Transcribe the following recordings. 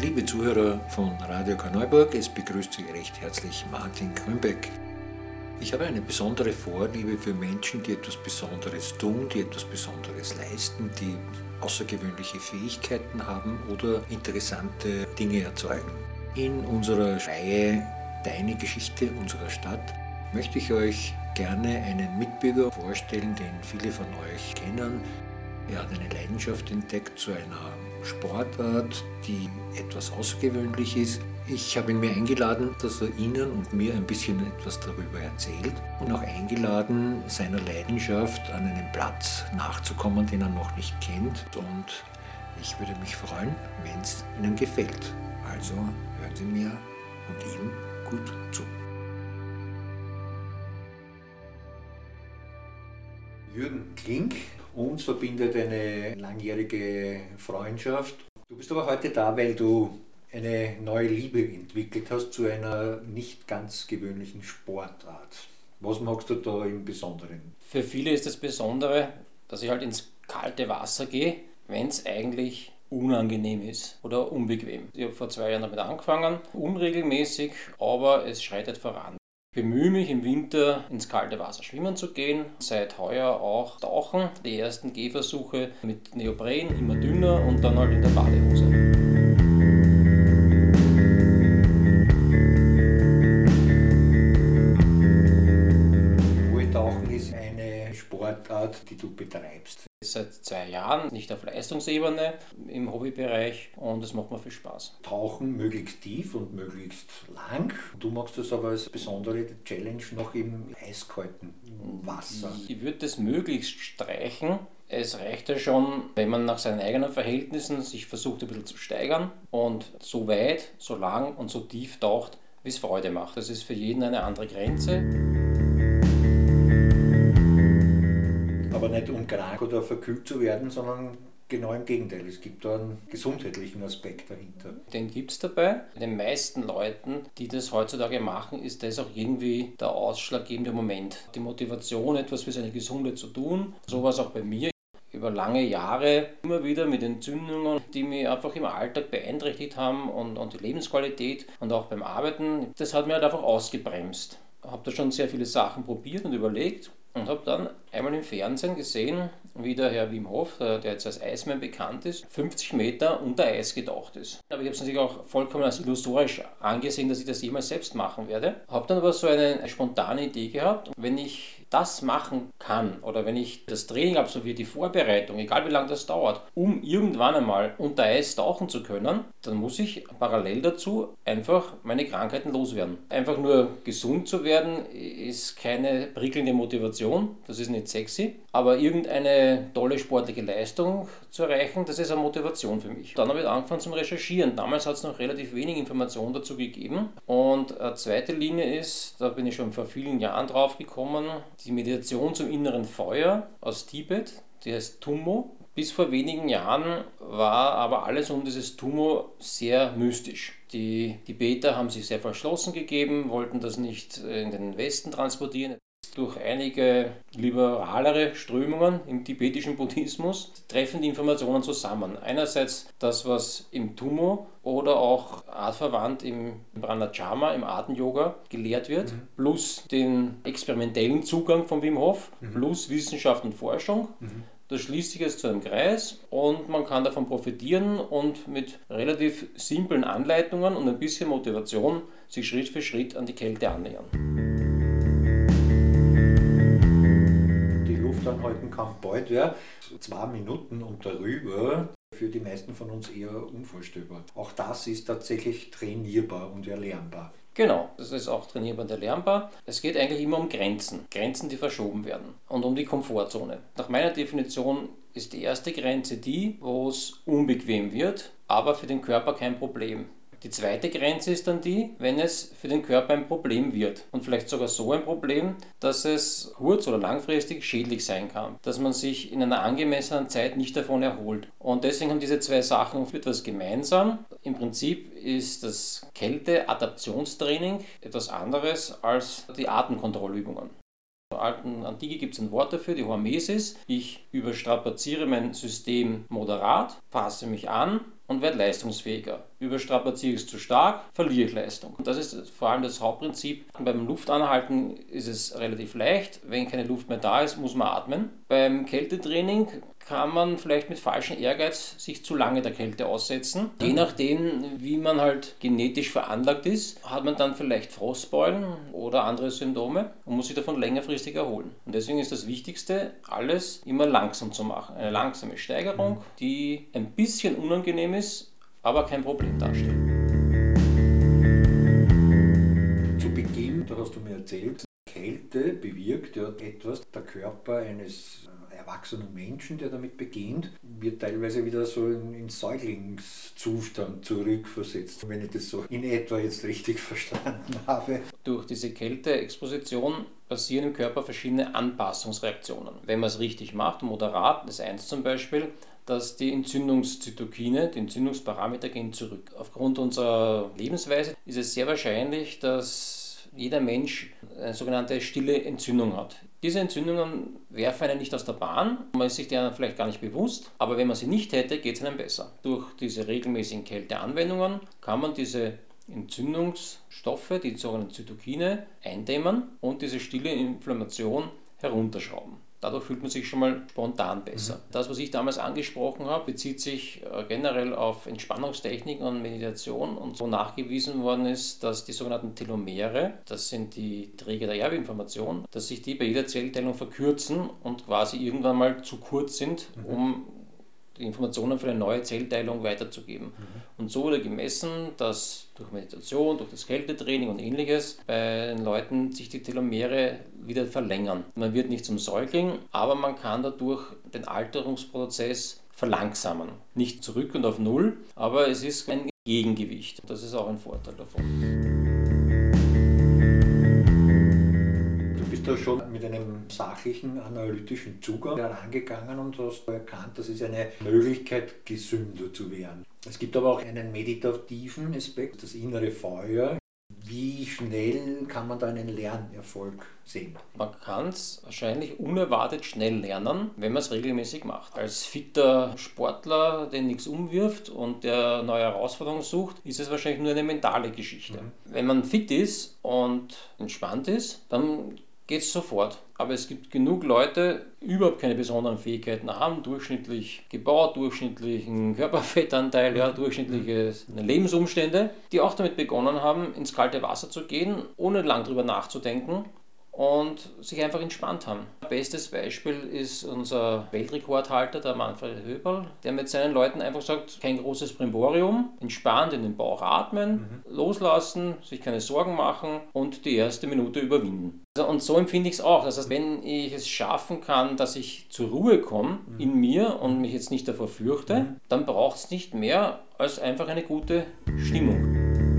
Liebe Zuhörer von Radio Korneuburg, es begrüßt Sie recht herzlich Martin Grünbeck. Ich habe eine besondere Vorliebe für Menschen, die etwas Besonderes tun, die etwas Besonderes leisten, die außergewöhnliche Fähigkeiten haben oder interessante Dinge erzeugen. In unserer Reihe Deine Geschichte unserer Stadt möchte ich euch gerne einen Mitbürger vorstellen, den viele von euch kennen. Er hat eine Leidenschaft entdeckt zu einer Sportart, die etwas außergewöhnlich ist. Ich habe ihn mir eingeladen, dass er Ihnen und mir ein bisschen etwas darüber erzählt und auch eingeladen, seiner Leidenschaft an einem Platz nachzukommen, den er noch nicht kennt. Und ich würde mich freuen, wenn es Ihnen gefällt. Also hören Sie mir und ihm gut zu. Jürgen Klink. Uns verbindet eine langjährige Freundschaft. Du bist aber heute da, weil du eine neue Liebe entwickelt hast zu einer nicht ganz gewöhnlichen Sportart. Was magst du da im Besonderen? Für viele ist das Besondere, dass ich halt ins kalte Wasser gehe, wenn es eigentlich unangenehm ist oder unbequem. Ich habe vor 2 Jahren damit angefangen, unregelmäßig, aber es schreitet voran. Ich bemühe mich im Winter ins kalte Wasser schwimmen zu gehen, seit heuer auch tauchen. Die ersten Gehversuche mit Neopren, immer dünner und dann halt in der Badehose. Ruhetauchen ist eine Sportart, die du betreibst. Seit 2 Jahren, nicht auf Leistungsebene, im Hobbybereich und es macht mir viel Spaß. Tauchen möglichst tief und möglichst lang. Du machst das aber als besondere Challenge noch im eiskalten Wasser. Ich würde das möglichst streichen. Es reicht ja schon, wenn man nach seinen eigenen Verhältnissen sich versucht ein bisschen zu steigern und so weit, so lang und so tief taucht, wie es Freude macht. Das ist für jeden eine andere Grenze. Aber nicht um krank oder verkühlt zu werden, sondern genau im Gegenteil. Es gibt da einen gesundheitlichen Aspekt dahinter. Den gibt es dabei. Bei den meisten Leuten, die das heutzutage machen, ist das auch irgendwie der ausschlaggebende Moment. Die Motivation, etwas für seine Gesundheit zu tun. So war es auch bei mir. Über lange Jahre immer wieder mit Entzündungen, die mich einfach im Alltag beeinträchtigt haben und die Lebensqualität und auch beim Arbeiten. Das hat mir halt einfach ausgebremst. Ich habe da schon sehr viele Sachen probiert und überlegt. Und habe dann einmal im Fernsehen gesehen, wie der Herr Wim Hof, der jetzt als Iceman bekannt ist, 50 Meter unter Eis getaucht ist. Aber ich habe es natürlich auch vollkommen als illusorisch angesehen, dass ich das jemals selbst machen werde. Habe dann aber so eine spontane Idee gehabt, wenn ich das machen kann oder wenn ich das Training absolviere, die Vorbereitung, egal wie lange das dauert, um irgendwann einmal unter Eis tauchen zu können, dann muss ich parallel dazu einfach meine Krankheiten loswerden. Einfach nur gesund zu werden ist keine prickelnde Motivation, das ist nicht sexy, aber irgendeine tolle sportliche Leistung zu erreichen, das ist eine Motivation für mich. Dann habe ich angefangen zum Recherchieren. Damals hat es noch relativ wenig Informationen dazu gegeben. Und eine zweite Linie ist, da bin ich schon vor vielen Jahren drauf gekommen, die Meditation zum inneren Feuer aus Tibet, die heißt Tummo. Bis vor wenigen Jahren war aber alles um dieses Tummo sehr mystisch. Die Tibeter haben sich sehr verschlossen gegeben, wollten das nicht in den Westen transportieren. Durch einige liberalere Strömungen im tibetischen Buddhismus treffen die Informationen zusammen. Einerseits das, was im Tummo oder auch artverwandt im Pranayama, im Atem-Yoga gelehrt wird, plus den experimentellen Zugang von Wim Hof, plus Wissenschaft und Forschung. Das schließt sich jetzt zu einem Kreis und man kann davon profitieren und mit relativ simplen Anleitungen und ein bisschen Motivation sich Schritt für Schritt an die Kälte annähern. Anhalten kann bald, ja. 2 Minuten und darüber, für die meisten von uns eher unvorstellbar. Auch das ist tatsächlich trainierbar und erlernbar. Genau, das ist auch trainierbar und erlernbar. Es geht eigentlich immer um Grenzen, die verschoben werden und um die Komfortzone. Nach meiner Definition ist die erste Grenze die, wo es unbequem wird, aber für den Körper kein Problem. Die zweite Grenze ist dann die, wenn es für den Körper ein Problem wird und vielleicht sogar so ein Problem, dass es kurz- oder langfristig schädlich sein kann, dass man sich in einer angemessenen Zeit nicht davon erholt. Und deswegen haben diese 2 Sachen etwas gemeinsam. Im Prinzip ist das Kälte-Adaptionstraining etwas anderes als die Atemkontrollübungen. In der alten Antike gibt es ein Wort dafür, die Hormesis. Ich überstrapaziere mein System moderat, passe mich an und werde leistungsfähiger. Überstrapaziere ich es zu stark, verliere ich Leistung. Und das ist vor allem das Hauptprinzip. Beim Luftanhalten ist es relativ leicht. Wenn keine Luft mehr da ist, muss man atmen. Beim Kältetraining kann man vielleicht mit falschem Ehrgeiz sich zu lange der Kälte aussetzen. Je nachdem, wie man halt genetisch veranlagt ist, hat man dann vielleicht Frostbeulen oder andere Symptome und muss sich davon längerfristig erholen. Und deswegen ist das Wichtigste, alles immer langsam zu machen. Eine langsame Steigerung, die ein bisschen unangenehm ist, aber kein Problem darstellt. Zu Beginn, da hast du mir erzählt, Kälte bewirkt ja etwas. Der Körper eines erwachsenen Menschen, der damit beginnt, wird teilweise wieder so in Säuglingszustand zurückversetzt, wenn ich das so in etwa jetzt richtig verstanden habe. Durch diese Kälteexposition passieren im Körper verschiedene Anpassungsreaktionen. Wenn man es richtig macht, moderat, das 1 zum Beispiel, dass die Entzündungszytokine, die Entzündungsparameter gehen zurück. Aufgrund unserer Lebensweise ist es sehr wahrscheinlich, dass jeder Mensch eine sogenannte stille Entzündung hat. Diese Entzündungen werfen einen nicht aus der Bahn, man ist sich deren vielleicht gar nicht bewusst, aber wenn man sie nicht hätte, geht es einem besser. Durch diese regelmäßigen Kälteanwendungen kann man diese Entzündungsstoffe, die sogenannten Zytokine, eindämmen und diese stille Inflammation herunterschrauben. Dadurch fühlt man sich schon mal spontan besser. Das, was ich damals angesprochen habe, bezieht sich generell auf Entspannungstechniken und Meditation und so nachgewiesen worden ist, dass die sogenannten Telomere, das sind die Träger der Erbinformation, dass sich die bei jeder Zellteilung verkürzen und quasi irgendwann mal zu kurz sind, um die Informationen für eine neue Zellteilung weiterzugeben. Und so wurde gemessen, dass durch Meditation, durch das Kältetraining und ähnliches bei den Leuten sich die Telomere wieder verlängern. Man wird nicht zum Säugling, aber man kann dadurch den Alterungsprozess verlangsamen. Nicht zurück und auf Null, aber es ist ein Gegengewicht. Das ist auch ein Vorteil davon. Da schon mit einem sachlichen, analytischen Zugang herangegangen und hast erkannt, das ist eine Möglichkeit, gesünder zu werden. Es gibt aber auch einen meditativen Aspekt, das innere Feuer. Wie schnell kann man da einen Lernerfolg sehen? Man kann es wahrscheinlich unerwartet schnell lernen, wenn man es regelmäßig macht. Als fitter Sportler, der nichts umwirft und der neue Herausforderungen sucht, ist es wahrscheinlich nur eine mentale Geschichte. Wenn man fit ist und entspannt ist, dann geht es sofort. Aber es gibt genug Leute, die überhaupt keine besonderen Fähigkeiten haben, durchschnittlich gebaut, durchschnittlichen Körperfettanteil, durchschnittliche Lebensumstände, die auch damit begonnen haben, ins kalte Wasser zu gehen, ohne lang drüber nachzudenken und sich einfach entspannt haben. Bestes Beispiel ist unser Weltrekordhalter, der Manfred Höberl, der mit seinen Leuten einfach sagt, kein großes Brimborium, entspannt in den Bauch atmen, loslassen, sich keine Sorgen machen und die erste Minute überwinden. Und so empfinde ich es auch. Das heißt, wenn ich es schaffen kann, dass ich zur Ruhe komme in mir und mich jetzt nicht davor fürchte, dann braucht es nicht mehr als einfach eine gute Stimmung.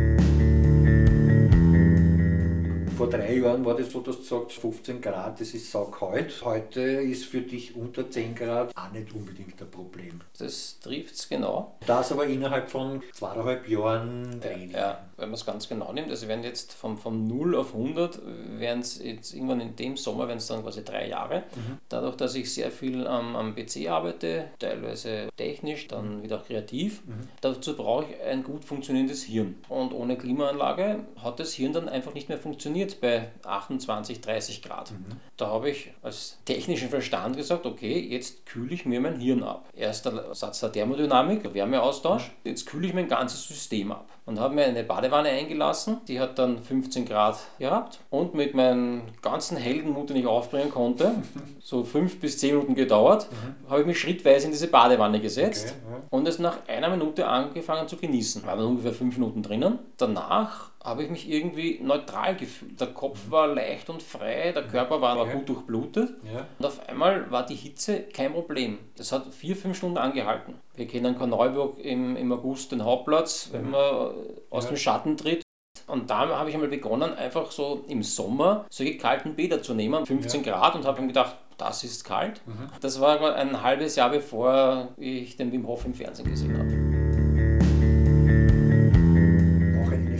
Vor 3 Jahren war das so, dass du sagst, 15 Grad, das ist saukalt. Heute ist für dich unter 10 Grad auch nicht unbedingt ein Problem. Das trifft es genau. Das aber innerhalb von 2,5 Jahren Training. Ja, wenn man es ganz genau nimmt, also werden jetzt von 0 auf 100, werden es jetzt irgendwann in dem Sommer, werden es dann quasi 3 Jahre. Dadurch, dass ich sehr viel am PC arbeite, teilweise technisch, dann wieder auch kreativ, dazu brauche ich ein gut funktionierendes Hirn. Und ohne Klimaanlage hat das Hirn dann einfach nicht mehr funktioniert bei 28, 30 Grad. Da habe ich als technischen Verstand gesagt, okay, jetzt kühle ich mir mein Hirn ab. Erster Satz der Thermodynamik, der Wärmeaustausch, jetzt kühle ich mein ganzes System ab. Und habe mir eine Badewanne eingelassen, die hat dann 15 Grad gehabt und mit meinem ganzen Heldenmut, den ich aufbringen konnte, so 5 bis 10 Minuten gedauert, habe ich mich schrittweise in diese Badewanne gesetzt und es nach einer Minute angefangen zu genießen. War dann ungefähr 5 Minuten drinnen. Danach habe ich mich irgendwie neutral gefühlt. Der Kopf war leicht und frei, der Körper war gut durchblutet und auf einmal war die Hitze kein Problem. Das hat 4-5 Stunden angehalten. Wir kennen Korneuburg im August den Hauptplatz, wenn man aus dem Schatten tritt. Und da habe ich einmal begonnen, einfach so im Sommer solche kalten Bäder zu nehmen, 15 Grad, und habe mir gedacht, das ist kalt. Das war ein halbes Jahr, bevor ich den Wim Hof im Fernsehen gesehen habe.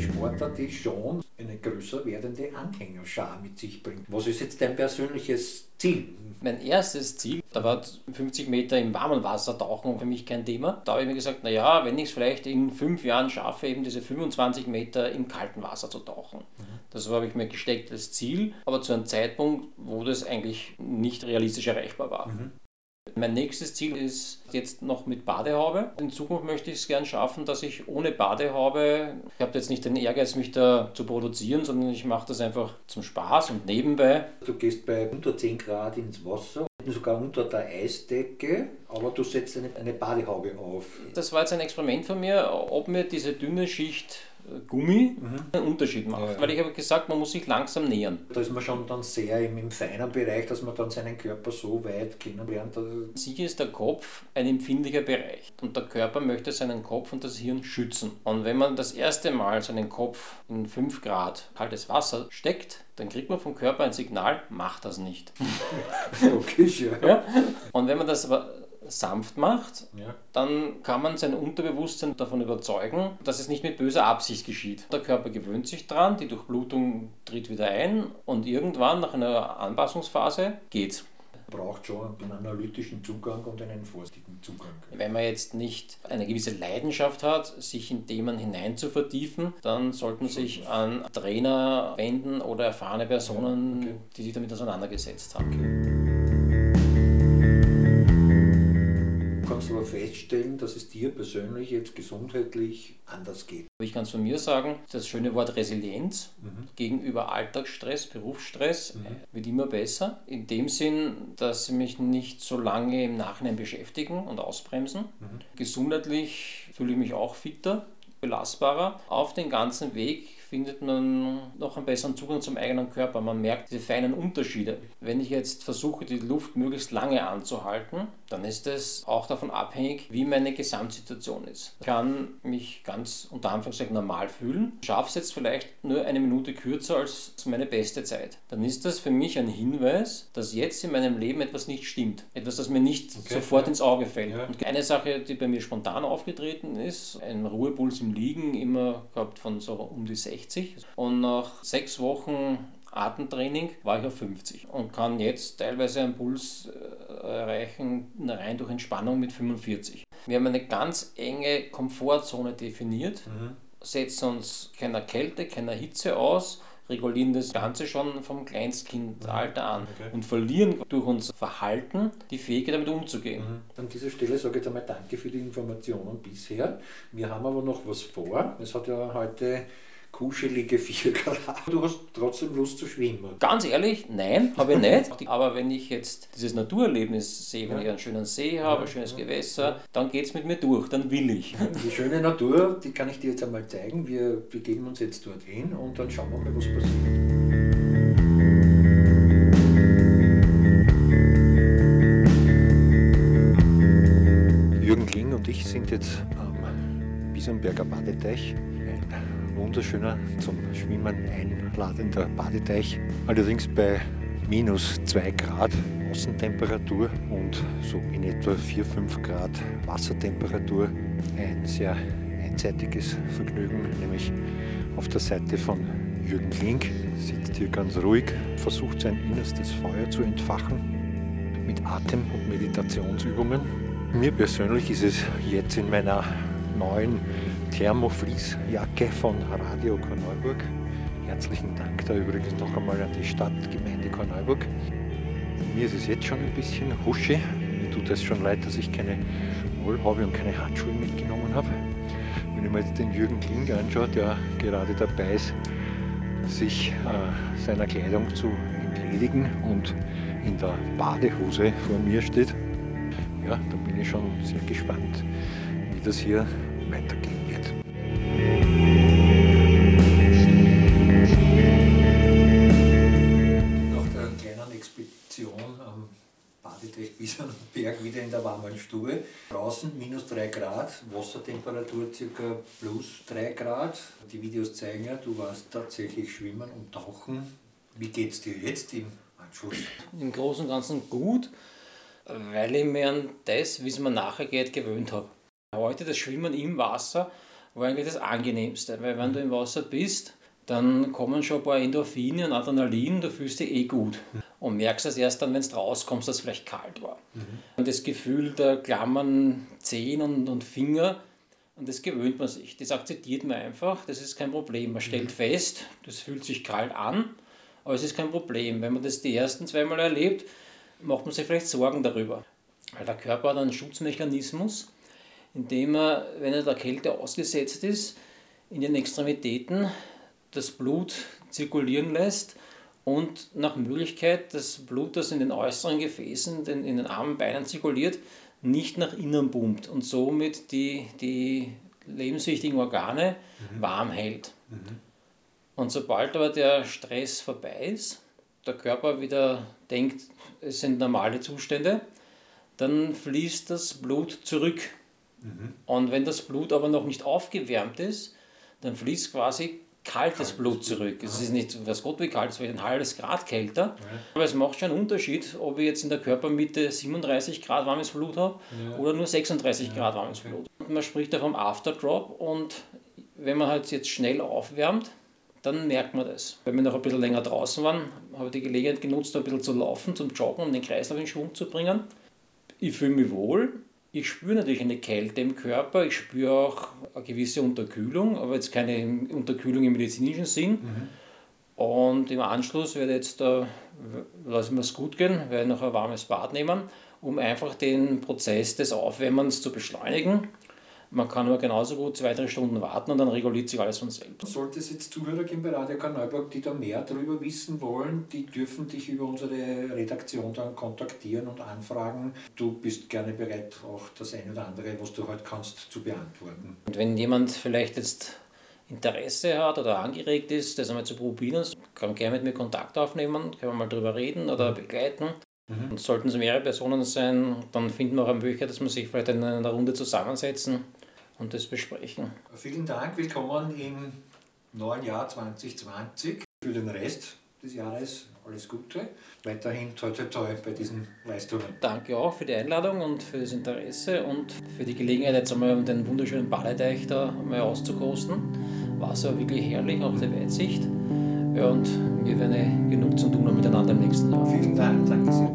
die schon eine größer werdende Anhängerschar mit sich bringt. Was ist jetzt dein persönliches Ziel? Mein erstes Ziel, da war 50 Meter im warmen Wasser tauchen für mich kein Thema. Da habe ich mir gesagt, naja, wenn ich es vielleicht in 5 Jahren schaffe, eben diese 25 Meter im kalten Wasser zu tauchen. Das habe ich mir gesteckt als Ziel, aber zu einem Zeitpunkt, wo das eigentlich nicht realistisch erreichbar war. Mein nächstes Ziel ist jetzt noch mit Badehaube. In Zukunft möchte ich es gern schaffen, dass ich ohne Badehaube, ich habe jetzt nicht den Ehrgeiz, mich da zu produzieren, sondern ich mache das einfach zum Spaß und nebenbei. Du gehst bei unter 10 Grad ins Wasser, sogar unter der Eisdecke, aber du setzt eine Badehaube auf. Das war jetzt ein Experiment von mir, ob mir diese dünne Schicht Gummi einen Unterschied macht. Ja. Weil ich habe gesagt, man muss sich langsam nähern. Da ist man schon dann sehr im feinen Bereich, dass man dann seinen Körper so weit kennenlernt. Sicher ist der Kopf ein empfindlicher Bereich und der Körper möchte seinen Kopf und das Hirn schützen. Und wenn man das erste Mal seinen Kopf in 5 Grad kaltes Wasser steckt, dann kriegt man vom Körper ein Signal, mach das nicht. Logisch, ja. Und wenn man das aber sanft macht, dann kann man sein Unterbewusstsein davon überzeugen, dass es nicht mit böser Absicht geschieht. Der Körper gewöhnt sich dran, die Durchblutung tritt wieder ein und irgendwann nach einer Anpassungsphase geht's. Braucht schon einen analytischen Zugang und einen vorsichtigen Zugang. Wenn man jetzt nicht eine gewisse Leidenschaft hat, sich in Themen hinein zu vertiefen, dann sollte man sich an Trainer wenden oder erfahrene Personen, die sich damit auseinandergesetzt haben. Du kannst aber feststellen, dass es dir persönlich jetzt gesundheitlich anders geht. Ich kann es von mir sagen, das schöne Wort Resilienz gegenüber Alltagsstress, Berufsstress wird immer besser. In dem Sinn, dass sie mich nicht so lange im Nachhinein beschäftigen und ausbremsen. Gesundheitlich fühle ich mich auch fitter, belastbarer. Auf den ganzen Weg findet man noch einen besseren Zugang zum eigenen Körper. Man merkt diese feinen Unterschiede. Wenn ich jetzt versuche, die Luft möglichst lange anzuhalten, dann ist es auch davon abhängig, wie meine Gesamtsituation ist. Ich kann mich ganz unter Anführungszeichen normal fühlen, schaffe es jetzt vielleicht nur eine Minute kürzer als meine beste Zeit. Dann ist das für mich ein Hinweis, dass jetzt in meinem Leben etwas nicht stimmt. Etwas, das mir nicht sofort ins Auge fällt. Ja. Und eine Sache, die bei mir spontan aufgetreten ist, ein Ruhepuls im Liegen, immer gehabt von so um die 60. Und nach 6 Wochen Atemtraining war ich auf 50 und kann jetzt teilweise einen Puls erreichen, rein durch Entspannung mit 45. Wir haben eine ganz enge Komfortzone definiert, setzen uns keiner Kälte, keiner Hitze aus, regulieren das Ganze schon vom Kleinstkindalter an und verlieren durch unser Verhalten die Fähigkeit, damit umzugehen. An dieser Stelle sage ich jetzt einmal danke für die Informationen bisher. Wir haben aber noch was vor. Es hat ja heute kuschelige 4 Grad. Du hast trotzdem Lust zu schwimmen. Ganz ehrlich, nein, habe ich nicht. Aber wenn ich jetzt dieses Naturerlebnis sehe, wenn ich einen schönen See habe, ein schönes Gewässer, dann geht es mit mir durch, dann will ich. Die schöne Natur, die kann ich dir jetzt einmal zeigen. Wir begeben uns jetzt dorthin und dann schauen wir mal, was passiert. Jürgen Kling und ich sind jetzt am Wiesenberger Badeteich. Wunderschöner, zum Schwimmen einladender Badeteich. Allerdings bei minus 2 Grad Außentemperatur und so in etwa 4-5 Grad Wassertemperatur. Ein sehr einseitiges Vergnügen, nämlich auf der Seite von Jürgen Kling. Sitzt hier ganz ruhig, versucht sein innerstes Feuer zu entfachen mit Atem- und Meditationsübungen. Mir persönlich ist es jetzt in meiner neuen Thermofliesjacke von Radio Korneuburg. Herzlichen Dank da übrigens noch einmal an die Stadtgemeinde Korneuburg. Mir ist es jetzt schon ein bisschen huschi. Mir tut es schon leid, dass ich keine Wollhaube und keine Handschuhe mitgenommen habe. Wenn ich mir jetzt den Jürgen Kling anschaue, der gerade dabei ist, sich seiner Kleidung zu entledigen und in der Badehose vor mir steht, ja, da bin ich schon sehr gespannt, wie das hier weitergehen wird. Nach der kleinen Expedition am Badeteich Wiesenberg wieder in der warmen Stube. Draußen minus 3 Grad, Wassertemperatur ca. plus 3 Grad. Die Videos zeigen ja, du warst tatsächlich schwimmen und tauchen. Wie geht's dir jetzt im Anschluss? Im Großen und Ganzen gut, weil ich mir an das, wie es mir nachher geht, gewöhnt habe. Heute das Schwimmen im Wasser war eigentlich das Angenehmste, weil wenn du im Wasser bist, dann kommen schon ein paar Endorphine und Adrenalin, du fühlst dich gut. Und merkst es erst dann, wenn du rauskommst, dass es vielleicht kalt war. Und das Gefühl der Klammern Zehen und Finger, und das gewöhnt man sich, das akzeptiert man einfach, das ist kein Problem. Man stellt fest, das fühlt sich kalt an, aber es ist kein Problem. Wenn man das die ersten 2 Mal erlebt, macht man sich vielleicht Sorgen darüber. Weil der Körper hat einen Schutzmechanismus, indem er, wenn er der Kälte ausgesetzt ist, in den Extremitäten das Blut zirkulieren lässt und nach Möglichkeit das Blut, das in den äußeren Gefäßen, in den Armen, Beinen zirkuliert, nicht nach innen pumpt und somit die lebenswichtigen Organe warm hält. Und sobald aber der Stress vorbei ist, der Körper wieder denkt, es sind normale Zustände, dann fließt das Blut zurück. Und wenn das Blut aber noch nicht aufgewärmt ist, dann fließt quasi kaltes Blut zurück. Es ist nicht, was Gott wie kalt, es wird ein halbes Grad kälter. Aber es macht schon einen Unterschied, ob ich jetzt in der Körpermitte 37 Grad warmes Blut habe oder nur 36 Grad warmes Blut. Man spricht da vom Afterdrop, und wenn man halt jetzt schnell aufwärmt, dann merkt man das. Wenn wir noch ein bisschen länger draußen waren, habe ich die Gelegenheit genutzt, ein bisschen zu laufen, zum Joggen, um den Kreislauf in Schwung zu bringen. Ich fühle mich wohl. Ich spüre natürlich eine Kälte im Körper, ich spüre auch eine gewisse Unterkühlung, aber jetzt keine Unterkühlung im medizinischen Sinn. Und im Anschluss werde jetzt, lassen wir es gut gehen, werde noch ein warmes Bad nehmen, um einfach den Prozess des Aufwärmens zu beschleunigen. Man kann aber genauso gut 2-3 Stunden warten und dann reguliert sich alles von selbst. Sollte es jetzt Zuhörer geben bei Radio Karl-Neuburg, die da mehr darüber wissen wollen, die dürfen dich über unsere Redaktion dann kontaktieren und anfragen. Du bist gerne bereit, auch das eine oder andere, was du heute kannst, zu beantworten. Und wenn jemand vielleicht jetzt Interesse hat oder angeregt ist, das einmal zu probieren, kann gerne mit mir Kontakt aufnehmen, können wir mal drüber reden oder begleiten. Und sollten es mehrere Personen sein, dann finden wir auch eine Möglichkeit, dass wir sich vielleicht in einer Runde zusammensetzen und das besprechen. Vielen Dank, willkommen im neuen Jahr 2020. Für den Rest des Jahres alles Gute. Weiterhin toi toi toi bei diesen Leistungen. Danke auch für die Einladung und für das Interesse und für die Gelegenheit, jetzt einmal den wunderschönen Badeteich da mal auszukosten. Wasser wirklich herrlich, auch die Weitsicht. Ja, und wir werden genug zu tun haben miteinander im nächsten Jahr. Vielen Dank, danke sehr.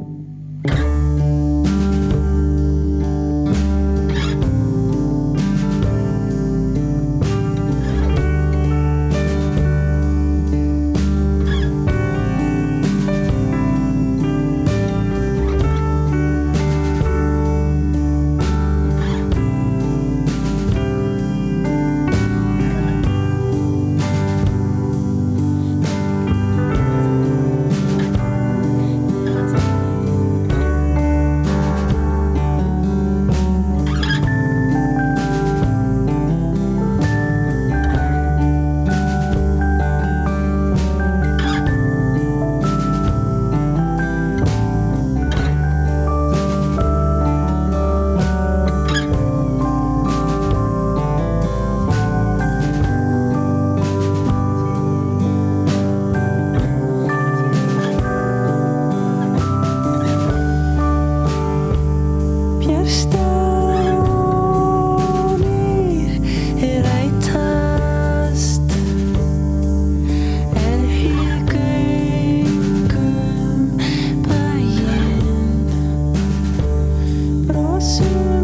Soon